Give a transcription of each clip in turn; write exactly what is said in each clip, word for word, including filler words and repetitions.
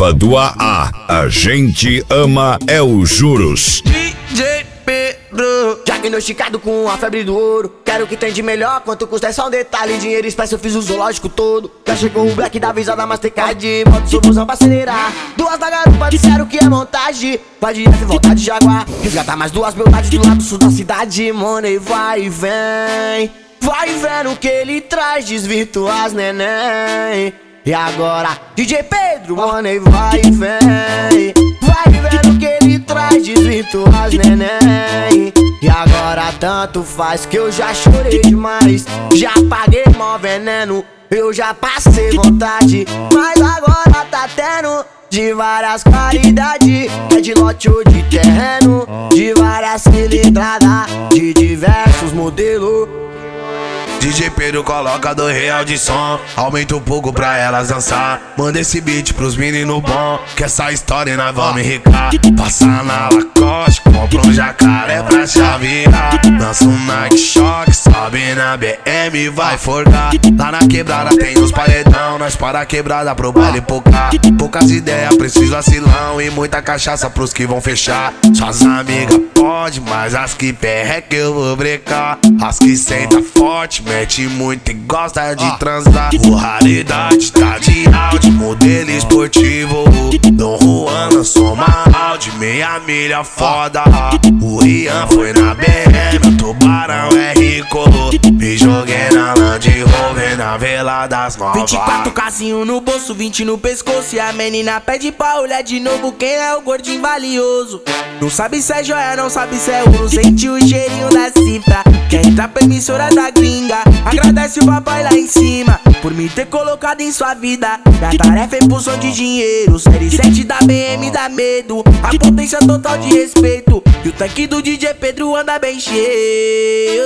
Arroba do A A. A gente ama é os juros. D J Pedro, diagnosticado com a febre do ouro. Quero o que tem de melhor, quanto custa é só um detalhe. Dinheiro espécie eu fiz o zoológico todo. Já chegou o black da visada Mastercard. Bota o seu busão pra acelerar. Duas da garupa disseram que é montagem. Vai direto e voltar de Jaguar. Resgatar mais duas beldades do lado sul da cidade. Money vai e vem. Vai vendo o que ele traz, desvirtua as neném. E agora, D J Pedro, money vai e vem. Vai vendo o que ele traz, desvirtua as neném. E agora tanto faz que eu já chorei demais. Já paguei mó veneno, eu já passei vontade. Mas agora tá tendo de várias qualidades. É de lote ou de terreno, de várias cilindradas, de diversos modelos. D J Pedro coloca do real de som, aumenta um pouco pra elas dançar. Manda esse beat pros meninos bom, que essa história nós vamos enricar. Passa na Lacoste, compra um jacaré pra chavear. Dança um Nike Shock, sobe na B M, vai forgar. Lá na quebrada tem os paredão, nós para a quebrada pro baile pocar. Poucas ideias, preciso vacilão e muita cachaça pros que vão fechar. Suas amigas pode, mas as que perreca eu vou brecar. As que senta forte, mete muito e gosta de transar. O raridade tá de Audi, modelo esportivo. Dom Juan lançou uma Audi, meia milha foda. O Rian foi na B M, o Tubarão é rico. Me joguei na Land Rover, na Vela das Novas. Vinte e quatro casinho no bolso, vinte no pescoço. E a menina pede pra olhar de novo quem é o gordinho valioso. Não sabe se é joia, não sabe se é ouro. Sente o cheirinho da cifra, quer entrar pra emissora da gringa. Agradece o papai lá em cima por me ter colocado em sua vida. Minha tarefa é impulsão de dinheiro. Série sete da B M dá medo. A potência total de respeito. E o tanque do D J Pedro anda bem cheio.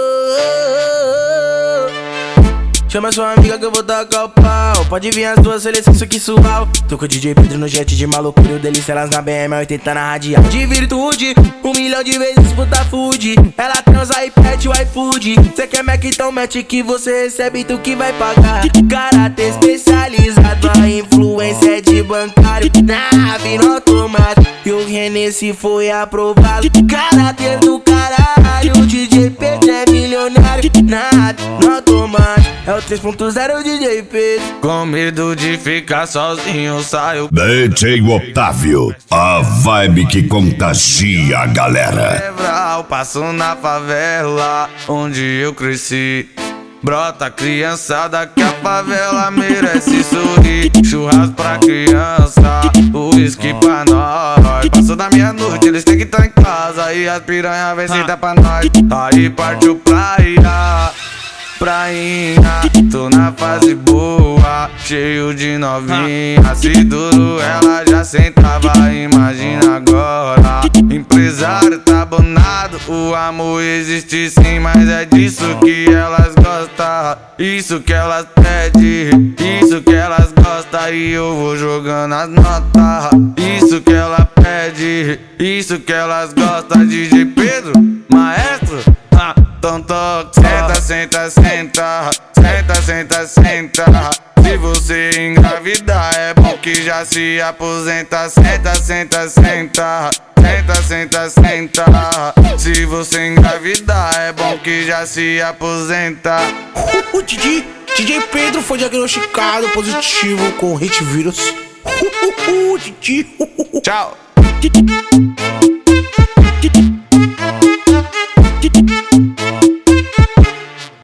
Chama sua amiga que eu vou tacar o pau. Pode vir as duas seleções, isso aqui sual. Tô com o D J Pedro no jet de malucura. Delícia elas na B M oitenta na radial. De virtude, um milhão de vezes puta food. Ela transa e pede o iFood. Cê quer Mac, então mete que você recebe, tu que vai pagar. Caráter especializado, a influência é de bancário. Nave no automático e o René se foi aprovado. Caráter do caralho, o D J Pedro é milionário. Nave no automático, é o três ponto zero D J Pedro. Com medo de ficar sozinho, saio D J Otávio, a vibe que contagia a galera. Eu passo na favela onde eu cresci. Brota criançada que a favela merece sorrir. Churrasco pra criança, uísque pra nós. Passou da meia-noite, eles têm que estar em casa. E as piranha vem sentar pra nós. Aí partiu praia, prainha, tô na fase boa, cheio de novinha. Se duro ela já sentava, imagina agora. Empresário tá abonado, o amor existe sim, mas é disso que elas gostam. Isso que elas pedem, isso que elas gostam. E eu vou jogando as notas. Isso que ela pede, isso que elas gostam. D J Pedro, maestro, ah, então toca. Senta, senta, senta, senta, senta, senta. Se você engravidar é bom que já se aposenta. Senta, senta, senta, senta, senta, senta. Se você engravidar é bom que já se aposenta. O D J, D J Pedro foi diagnosticado positivo com retivírus. D J. Tchau.